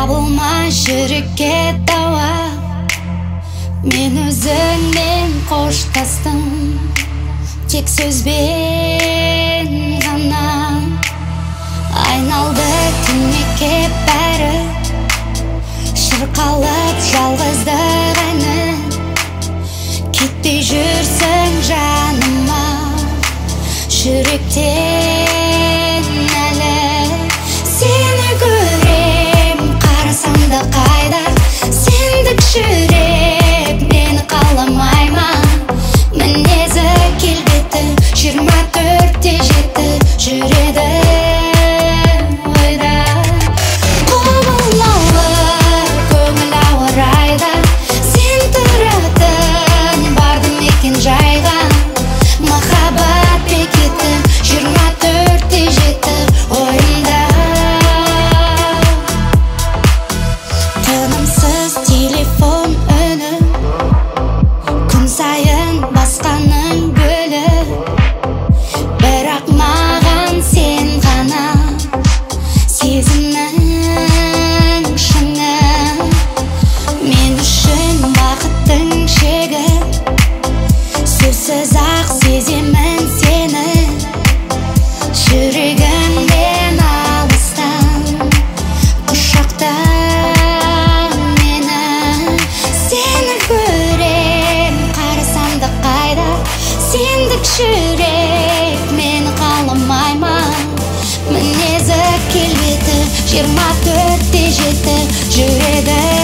табылмай жүрекке дауа. Мен өзіңмен қоштастым, тек сөзбен ғана. Айналды түнекке бәрі, шырқалып жалғыздық әні. Кетпей жүрсің жаныма, жүректен әлі. Сені көрем, қарасам да қайда, сендік жүрек мені қаламай ма? Мінезі келбеті 24-те 7 жүреді ойда. Құбылмалы көңіл ауа райда, сен тұратын барды мекен жайға. Махаббат бекеті 24-те 7 ойымда. Тынымсыз телефон үні, күн сайын басқаның гүлі. Бірақ маған сен ғана, сезімнің шыны. Мен үшін бақыттың шегі, сөзсіз ақ сеземін сені. Жүрегімнен алыстан құшақта мені. Сені көрем, қарасам да қайда, сендік жүрек мені қаламай ма? Мінезі келбеті 24-те 7 жүреді.